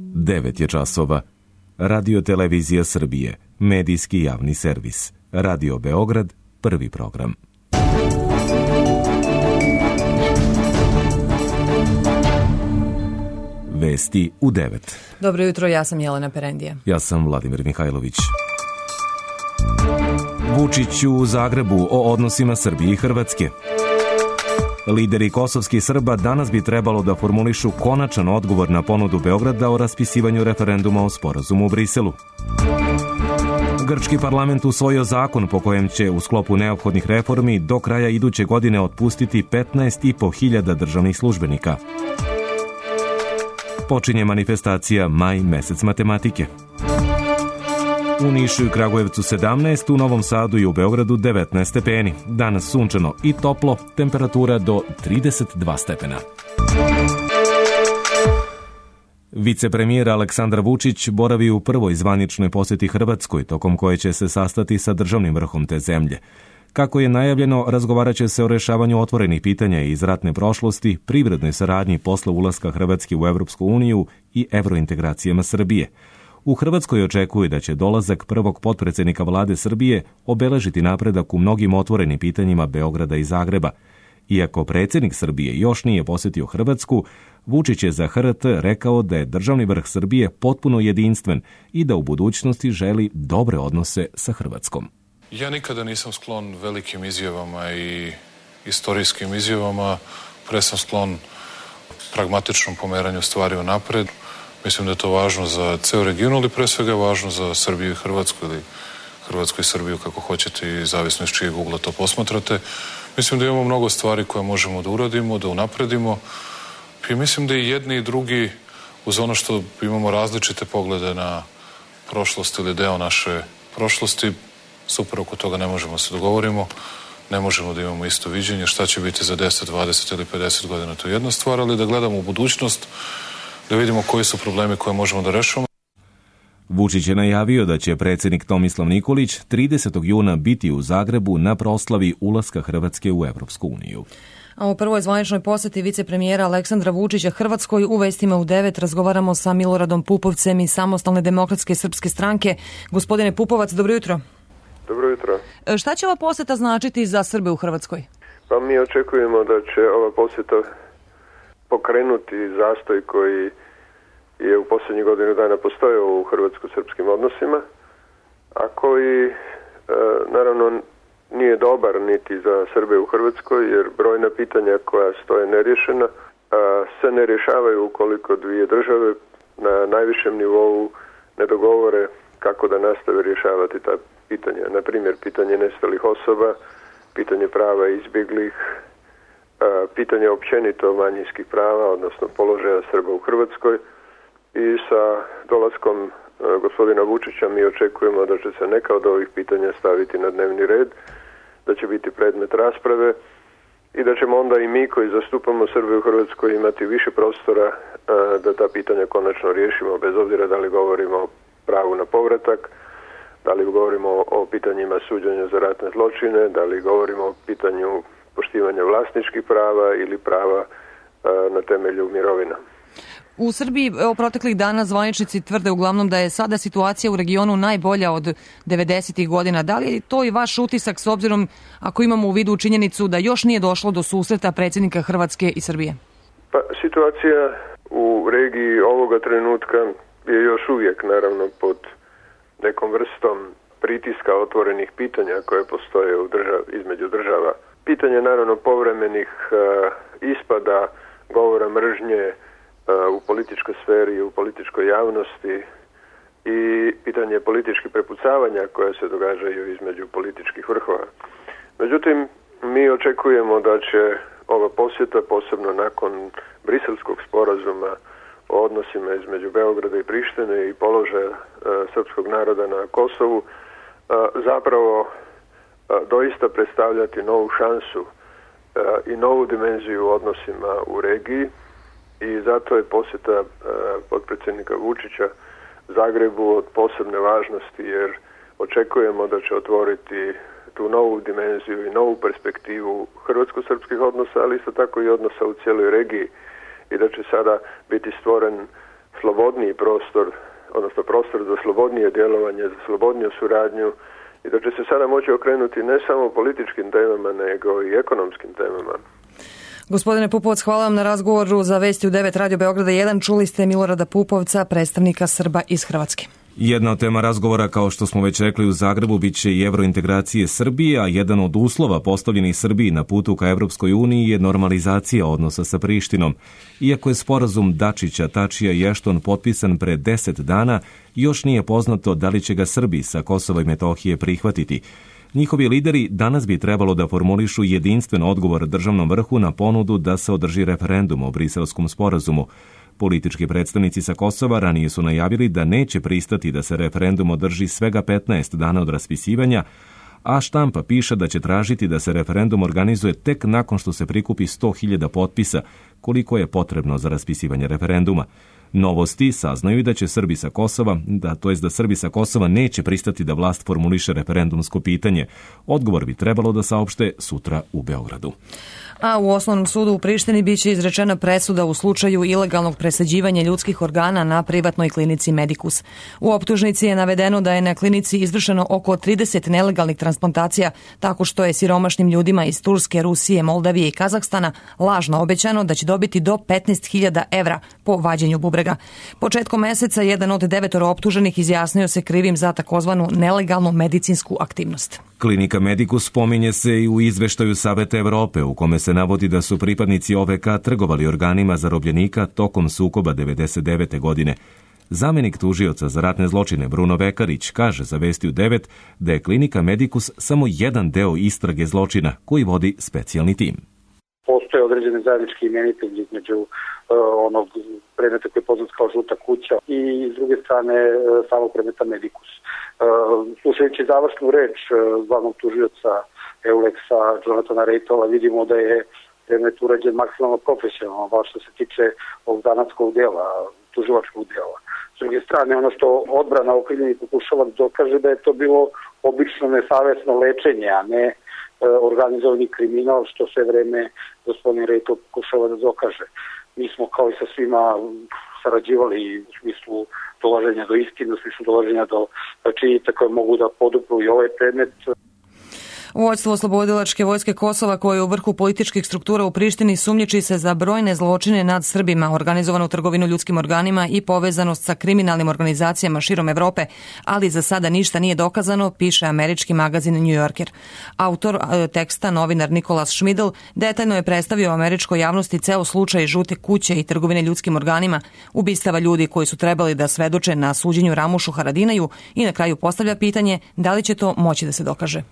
9 je časova. Radio Televizija Srbije, medijski javni servis. Radio Beograd, prvi program. Vesti u 9. Dobro jutro, ja sam Jelena Perendija. Ja sam Vladimir Mihajlović. Vučić u Zagrebu o odnosima Srbije i Hrvatske. Lideri kosovskih Srba danas bi trebalo da formulišu konačan odgovor na ponudu Beograda o raspisivanju referenduma o sporazumu u Briselu. Grčki parlament usvojio zakon po kojem će u sklopu neophodnih reformi do kraja iduće godine otpustiti 15.500 državnih službenika. Počinje manifestacija Maj, mesec matematike. U Nišu i Kragujevcu 17, u Novom Sadu i u Beogradu 19 stepeni. Danas sunčano i toplo, temperatura do 32 stepena. Vicepremijer Aleksandar Vučić boravi u prvoj zvaničnoj poseti Hrvatskoj, tokom koje će se sastati sa državnim vrhom te zemlje. Kako je najavljeno, razgovarat će se o rešavanju otvorenih pitanja iz ratne prošlosti, privrednoj saradnji posle ulaska Hrvatske u Evropsku uniju i evrointegracijama Srbije. U Hrvatskoj očekuje da će dolazak prvog potpredsednika vlade Srbije obeležiti napredak u mnogim otvorenim pitanjima Beograda i Zagreba. Iako predsjednik Srbije još nije posetio Hrvatsku, Vučić je za HRT rekao da je državni vrh Srbije potpuno jedinstven i da u budućnosti želi dobre odnose sa Hrvatskom. Ja nikada nisam sklon velikim izjavama i istorijskim izjavama, pre sam sklon pragmatičnom pomeranju stvari u napred. Mislim da je to važno za ceo region, ali pre svega važno za Srbiju i Hrvatsku, ili Hrvatsku i Srbiju, kako hoćete, i zavisno iz čijeg ugla to posmatrate. Mislim da imamo mnogo stvari koje možemo da uradimo, da unapredimo. I mislim da i jedni i drugi, uz ono što imamo različite poglede na prošlost ili deo naše prošlosti, super, oko toga ne možemo se dogovorimo, ne možemo da imamo isto viđenje. Šta će biti za 10, 20 ili 50 godina, to je jedna stvar, ali da gledamo u budućnost, da vidimo koji su problemi koje možemo da rešimo. Vučić je najavio da će predsjednik Tomislav Nikolić 30. juna biti u Zagrebu na proslavi ulaska Hrvatske u Evropsku uniju. A u prvoj zvaničnoj poseti vicepremijera Aleksandra Vučića Hrvatskoj u vestima u 9 razgovaramo sa Miloradom Pupovcem iz Samostalne demokratske srpske stranke. Gospodine Pupovac, dobro jutro. Dobro jutro. Šta će ova poseta značiti za Srbe u Hrvatskoj? Pa mi očekujemo da će ova poseta pokrenuti zastoj koji je u posljednjih godinu dana postojao u hrvatsko-srpskim odnosima, a koji naravno nije dobar niti za Srbe u Hrvatskoj, jer brojna pitanja koja stoje neriješena se ne rješavaju ukoliko dvije države na najvišem nivou ne dogovore kako da nastave rješavati ta pitanja. Na primjer, pitanje nestalih osoba, pitanje prava izbjeglih, pitanje općenito manjinskih prava, odnosno položaja Srba u Hrvatskoj. I sa dolaskom gospodina Vučića mi očekujemo da će se neka od ovih pitanja staviti na dnevni red, da će biti predmet rasprave i da ćemo onda i mi koji zastupamo Srbe u Hrvatskoj imati više prostora da ta pitanja konačno riješimo, bez obzira da li govorimo o pravu na povratak, da li govorimo o pitanjima suđenja za ratne zločine, da li govorimo o pitanju poštivanja vlasničkih prava ili prava na temelju mirovina. U Srbiji proteklih dana zvaničnici tvrde uglavnom da je sada situacija u regionu najbolja od 90. godina. Da li je to i vaš utisak s obzirom ako imamo u vidu činjenicu da još nije došlo do susreta predsjednika Hrvatske i Srbije? Pa situacija u regiji ovoga trenutka je još uvijek naravno pod nekom vrstom pritiska otvorenih pitanja koje postoje između država. Pitanje naravno povremenih ispada, govora mržnje u političkoj sferi i u političkoj javnosti i pitanje političkih prepucavanja koja se događaju između političkih vrhova. Međutim, mi očekujemo da će ova posjeta, posebno nakon Briselskog sporazuma o odnosima između Beograda i Prištine i položaja srpskog naroda na Kosovu, zapravo doista predstavljati novu šansu i novu dimenziju u odnosima u regiji. I zato je posjeta potpredsjednika Vučića Zagrebu od posebne važnosti, jer očekujemo da će otvoriti tu novu dimenziju i novu perspektivu hrvatsko-srpskih odnosa, ali isto tako i odnosa u cijeloj regiji, i da će sada biti stvoren slobodniji prostor, odnosno prostor za slobodnije djelovanje, za slobodniju suradnju i da će se sada moći okrenuti ne samo političkim temama, nego i ekonomskim temama. Gospodine Pupovac, hvala vam na razgovoru za Vesti u 9 Radio Beograda 1. Čuli ste Milorada Pupovca, predstavnika Srba iz Hrvatske. Jedna od tema razgovora, kao što smo već rekli, u Zagrebu bit će i evrointegracije Srbije, a jedan od uslova postavljenih Srbiji na putu ka Evropskoj uniji je normalizacija odnosa sa Prištinom. Iako je sporazum Dačića, Tačija i Ešton potpisan pre 10 dana, još nije poznato da li će ga Srbi sa Kosova i Metohije prihvatiti. Njihovi lideri danas bi trebalo da formulišu jedinstven odgovor državnom vrhu na ponudu da se održi referendum o Briselskom sporazumu. Politički predstavnici sa Kosova ranije su najavili da neće pristati da se referendum održi svega 15 dana od raspisivanja, a štampa piše da će tražiti da se referendum organizuje tek nakon što se prikupi 100.000 potpisa, koliko je potrebno za raspisivanje referenduma. Novosti saznaju da će Srbi sa Kosova, da Srbi sa Kosova neće pristati da vlast formuliše referendumsko pitanje. Odgovor bi trebalo da saopšte sutra u Beogradu. A u Osnovnom sudu u Prištini biće izrečena presuda u slučaju ilegalnog presađivanja ljudskih organa na privatnoj klinici Medicus. U optužnici je navedeno da je na klinici izvršeno oko 30 nelegalnih transplantacija, tako što je siromašnim ljudima iz Turske, Rusije, Moldavije i Kazahstana lažno obećano da će dobiti do 15.000 evra po vađenju bubrega. Početkom meseca jedan od 9 optuženih izjasnio se krivim za takozvanu nelegalnu medicinsku aktivnost. Klinika Medicus spominje se i u izveštaju Saveta Evrope, u kome se navodi da su pripadnici OVK trgovali organima zarobljenika tokom sukoba 1999. godine. Zamenik tužioca za ratne zločine Bruno Vekarić kaže za Vesti u 9 da je klinika Medicus samo jedan deo istrage zločina koji vodi specijalni tim. Postoje određene zajednički imenitelji između onog predmeta koji je poznat kao žuta kuća i s druge strane samog predmeta Medicus. Slušajući završnu reč glavnog tužioca Euleksa Jonathana Reitola, vidimo da je predmet urađen maksimalno profesionalno, baš što se tiče ovog zanatskog dela, tužilačkog dela. S druge strane, ono što odbrana okrivljenih pokušava da dokaže da je to bilo obično nesavesno lečenje, a ne organizovani kriminal, što sve vreme gospodin Reitol pokušava da dokaže. Mi smo kao i sa svima sarađivali u smislu dolaženja do istine, u smislu dolaženja do činjenica koje mogu da podupru i ovaj predmet. Vođstvo Oslobodilačke vojske Kosova, koje je u vrhu političkih struktura u Prištini, sumnjiči se za brojne zločine nad Srbima, organizovanu trgovinu ljudskim organima i povezanost sa kriminalnim organizacijama širom Evrope, ali za sada ništa nije dokazano, piše američki magazin New Yorker. Autor teksta, novinar Nikolas Šmidl, detaljno je predstavio američkoj javnosti ceo slučaj žute kuće i trgovine ljudskim organima, ubistava ljudi koji su trebali da svedoče na suđenju Ramušu Haradinaju i na kraju postavlja pitanje da li će to moći da se dokaže.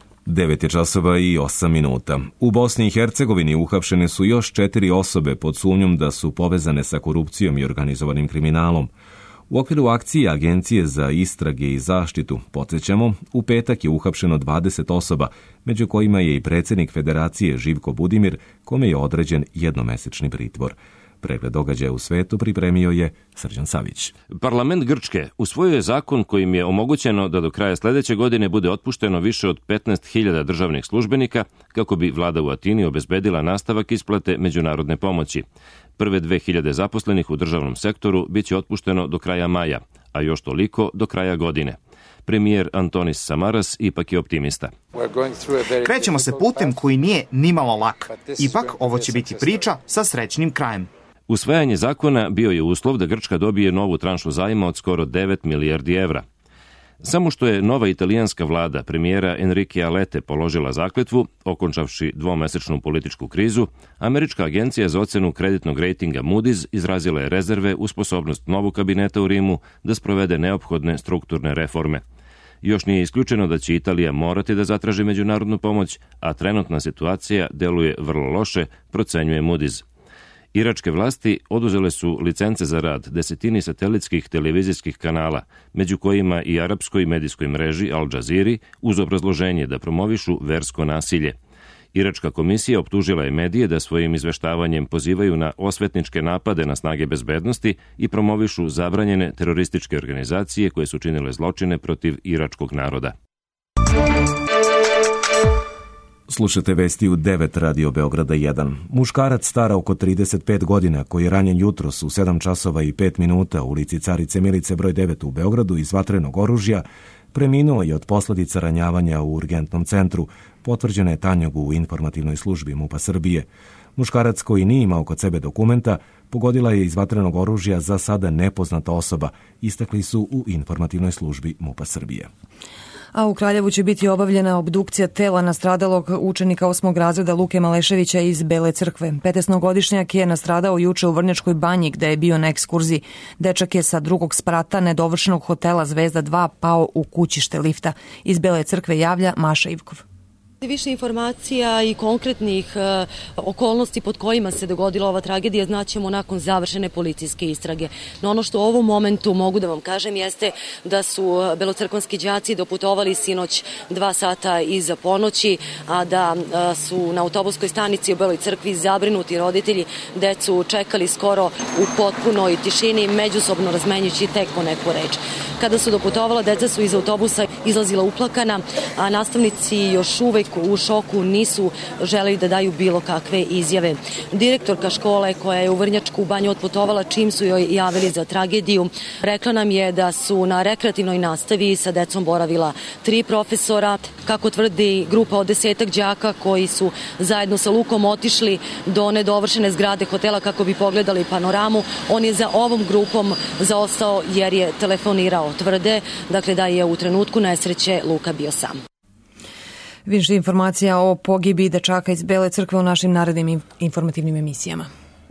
9:08. U Bosni i Hercegovini uhapšene su još 4 osobe pod sumnjom da su povezane sa korupcijom i organizovanim kriminalom. U okviru akcije Agencije za istrage i zaštitu, podsjećamo, u petak je uhapšeno 20 osoba, među kojima je i predsjednik Federacije Živko Budimir, kome je određen jednomesečni pritvor. Pregled događaja u svetu pripremio je Srđan Savić. Parlament Grčke usvojio je zakon kojim je omogućeno da do kraja sljedeće godine bude otpušteno više od 15.000 državnih službenika kako bi vlada u Atini obezbedila nastavak isplate međunarodne pomoći. Prve 2.000 zaposlenih u državnom sektoru biće otpušteno do kraja maja, a još toliko do kraja godine. Premijer Antonis Samaras ipak je optimista. Krećemo se putem koji nije nimalo lak. Ipak ovo će biti priča sa srećnim krajem. Usvajanje zakona bio je uslov da Grčka dobije novu tranšu zajma od skoro 9 milijardi evra. Samo što je nova italijanska vlada premijera Enriquea Lette položila zakletvu, okončavši dvomesečnu političku krizu, američka agencija za ocenu kreditnog rejtinga Moody's izrazila je rezerve u sposobnost novog kabineta u Rimu da sprovede neophodne strukturne reforme. Još nije isključeno da će Italija morati da zatraži međunarodnu pomoć, a trenutna situacija deluje vrlo loše, procenjuje Moody's. Iračke vlasti oduzele su licence za rad desetini satelitskih televizijskih kanala, među kojima i arapskoj medijskoj mreži Al Jazeera, uz obrazloženje da promovišu versko nasilje. Iračka komisija optužila je medije da svojim izveštavanjem pozivaju na osvetničke napade na snage bezbednosti i promovišu zabranjene terorističke organizacije koje su činile zločine protiv iračkog naroda. Slušate vesti u 9 Radio Beograda 1. Muškarac star oko 35 godina koji je ranjen jutros u 7 časova i 5 minuta u ulici Carice Milice broj 9 u Beogradu iz vatrenog oružja preminuo je od posledica ranjavanja u urgentnom centru, potvrđena je tanjogu u informativnoj službi MUP-a Srbije. Muškarac koji nije imao kod sebe dokumenta pogodila je iz vatrenog oružja za sada nepoznata osoba, istakli su u informativnoj službi MUP-a Srbije. A u Kraljevu će biti obavljena obdukcija tela nastradalog učenika 8. razreda Luke Maleševića iz Bele Crkve. 15-godišnjak je nastradao juče u Vrnjačkoj banji gde je bio na ekskurziji. Dečak je sa drugog sprata nedovršenog hotela Zvezda 2 pao u kućište lifta. Iz Bele Crkve javlja Maša Ivkov. Više informacija i konkretnih okolnosti pod kojima se dogodila ova tragedija znaćemo nakon završene policijske istrage. No ono što u ovom momentu mogu da vam kažem jeste da su belocrkvanski đaci doputovali sinoć 2 sata iza ponoći, a da su na autobuskoj stanici u Beloj Crkvi zabrinuti roditelji decu čekali skoro u potpunoj tišini, međusobno razmenjujući tek po neku reč. Kada su doputovala, deca su iz autobusa izlazila uplakana, a nastavnici još uvek u šoku nisu želeli da daju bilo kakve izjave. Direktorka škole koja je u Vrnjačku banju otputovala čim su joj javili za tragediju, rekla nam je da su na rekreativnoj nastavi sa decom boravila 3 profesora. Kako tvrdi grupa od 10 đaka koji su zajedno sa Lukom otišli do nedovršene zgrade hotela kako bi pogledali panoramu, on je za ovom grupom zaostao jer je telefonirao. Tvrde, dakle, da je u trenutku nesreće Luka bio sam. Više informacija o pogibi dečaka iz Bele Crkve u našim narednim informativnim emisijama.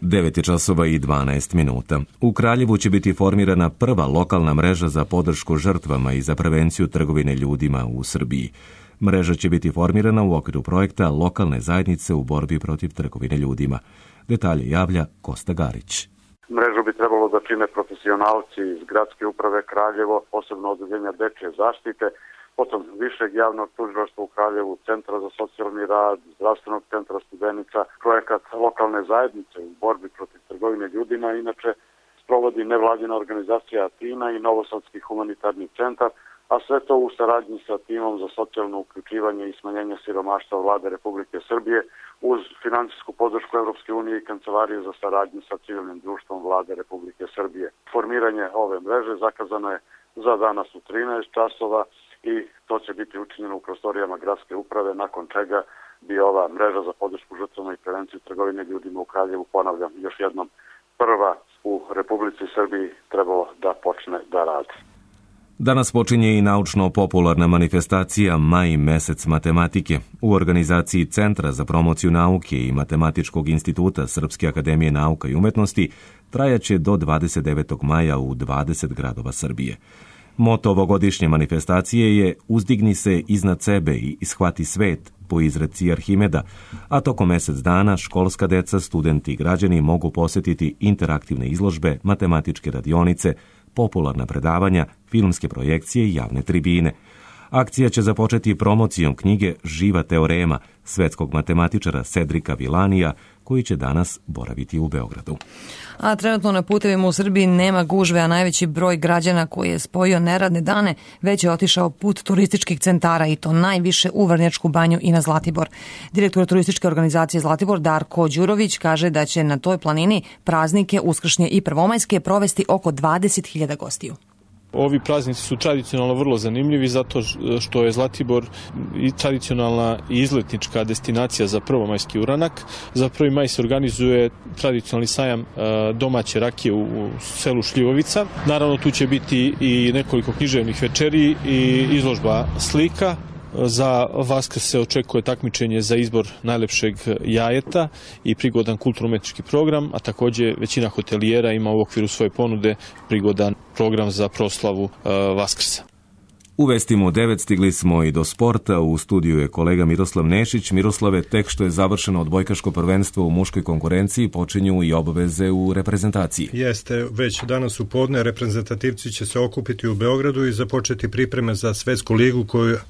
9 časova i 12 minuta. U Kraljevu će biti formirana prva lokalna mreža za podršku žrtvama i za prevenciju trgovine ljudima u Srbiji. Mreža će biti formirana u okviru projekta lokalne zajednice u borbi protiv trgovine ljudima. Detalje javlja Kosta Garić. Mrežu bi trebalo da čine profesionalci iz Gradske uprave Kraljevo, posebno odeljenja dečje zaštite, potom Višeg javnog tužilaštva u Kraljevu, Centra za socijalni rad, Zdravstvenog centra Studenica, projekat lokalne zajednice u borbi protiv trgovine ljudima, inače sprovodi nevladina organizacija Atina i Novosadski humanitarni centar, a sve to u saradnji sa timom za socijalno uključivanje i smanjenje siromaštva Vlade Republike Srbije uz finansijsku podršku Evropske unije i Kancelarije za saradnju sa civilnim društvom Vlade Republike Srbije. Formiranje ove mreže zakazano je za danas u 13 časova i to će biti učinjeno u prostorijama gradske uprave, nakon čega bi ova mreža za podršku žrtvama i prevenciju trgovine ljudima u Kraljevu, ponavljam još jednom, prva u Republici Srbiji trebalo da počne da radi. Danas počinje i naučno-popularna manifestacija Maj mesec matematike. U organizaciji Centra za promociju nauke i Matematičkog instituta Srpske akademije nauka i umetnosti trajaće do 29. maja u 20 gradova Srbije. Moto ovogodišnje manifestacije je Uzdigni se iznad sebe i ishvati svet, po izreci Arhimeda, a tokom mesec dana školska deca, studenti i građani mogu posetiti interaktivne izložbe, matematičke radionice, popularna predavanja, filmske projekcije i javne tribine. Akcija će započeti promocijom knjige Živa teorema svetskog matematičara Cedrika Vilanija, koji će danas boraviti u Beogradu. A trenutno na putevima u Srbiji nema gužve, a najveći broj građana koji je spojio neradne dane već je otišao put turističkih centara i to najviše u Vrnjačku banju i na Zlatibor. Direktor turističke organizacije Zlatibor Darko Đurović kaže da će na toj planini praznike uskršnje i prvomajske provesti oko 20.000 gostiju. Ovi praznici su tradicionalno vrlo zanimljivi zato što je Zlatibor i tradicionalna i izletnička destinacija za prvomajski uranak. Za 1. maj se organizuje tradicionalni sajam domaće rakije u selu Šljivovica. Naravno tu će biti i nekoliko književnih večeri i izložba slika. Za Vaskrs se očekuje takmičenje za izbor najlepšeg jajeta i prigodan kulturno-umetnički program, a takođe većina hotelijera ima u okviru svoje ponude prigodan program za proslavu Vaskrsa. U vestima u 9 stigli smo i do sporta. U studiju je kolega Miroslav Nešić. Miroslave, tek što je završeno odbojkaško prvenstvo u muškoj konkurenciji, počinju i obaveze u reprezentaciji. Jeste, već danas u podne reprezentativci će se okupiti u Beogradu i započeti pripreme za svetsku ligu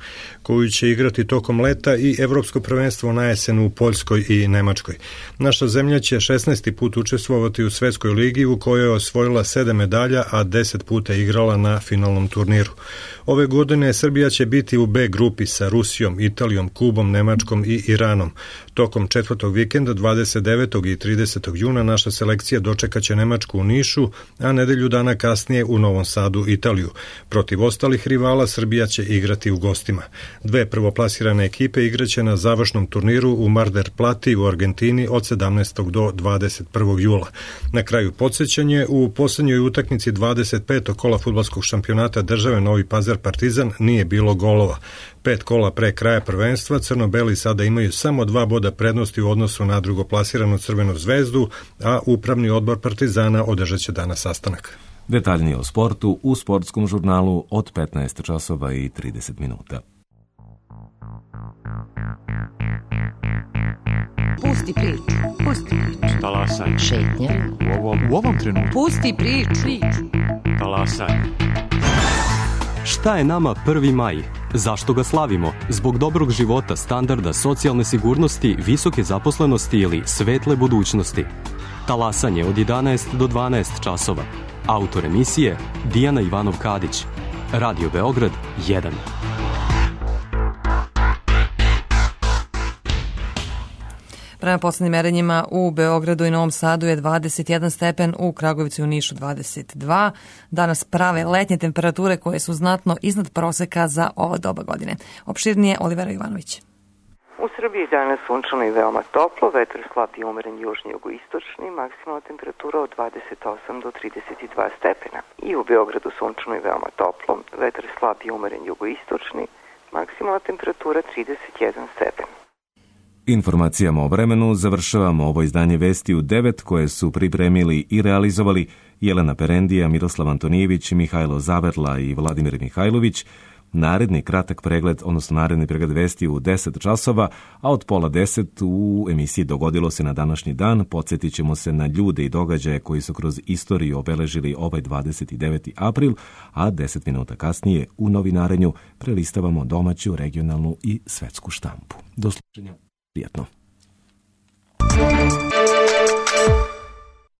koju će igrati tokom leta i evropsko prvenstvo na jesen u Poljskoj i Nemačkoj. Naša zemlja će 16. put učestvovati u svetskoj ligi u kojoj je osvojila 7 medalja, a 10 puta igrala na finalnom turniru. Ove godine Srbija će biti u B grupi sa Rusijom, Italijom, Kubom, Nemačkom i Iranom. Tokom četvrtog vikenda 29. i 30. juna naša selekcija dočekaće Nemačku u Nišu, a nedelju dana kasnije u Novom Sadu Italiju. Protiv ostalih rivala Srbija će igrati u gostima. Dve prvoplasirane ekipe igraće na završnom turniru u Mar del Plati u Argentini od 17. do 21. jula. Na kraju podsjećanje, u posljednjoj utakmici 25. kola fudbalskog šampionata države Novi Pazar Partizan nije bilo golova. 5 kola pre kraja prvenstva crno-beli sada imaju samo 2 boda prednosti u odnosu na drugoplasiranu Crvenu zvezdu, a upravni odbor Partizana održat će danas sastanak. Detaljnije o sportu u sportskom žurnalu od 15 časova i 30 minuta. Pusti priču. Pusti priču. Talasaj. Šetnja. U ovom trenutku. Pusti priču. Talasaj. Šta je nama 1. maj? Zašto ga slavimo? Zbog dobrog života, standarda, socijalne sigurnosti, visoke zaposlenosti ili svetle budućnosti? Talasanje od 11 do 12 časova. Autor emisije Dijana Ivanov-Kadić. Radio Beograd 1. Prema poslednjim merenjima u Beogradu i Novom Sadu je 21 stepen, u Kragujevcu i u Nišu 22. Danas prave letnje temperature koje su znatno iznad proseka za ovo doba godine. Opširnije Olivera Ivanović. U Srbiji danas sunčano i veoma toplo, vetar slab i umeren južni jugoistočni, maksimalna temperatura od 28 do 32 stepena. I u Beogradu sunčano i veoma toplo, vetar slab i umeren jugoistočni, maksimalna temperatura 31 stepen. Informacijama o vremenu završavamo ovo izdanje Vesti u 9 koje su pripremili i realizovali Jelena Perendija, Miroslav Antonijević, Mihajlo Zaverla i Vladimir Mihajlović. Naredni pregled vesti u 10 časova, a od 9:30 u emisiji Dogodilo se na današnji dan podsjetit ćemo se na ljude i događaje koji su kroz istoriju obeležili ovaj 29. april, a 10 minuta kasnije u novinarenju prelistavamo domaću, regionalnu i svetsku štampu. Do slušanja. Prijetno.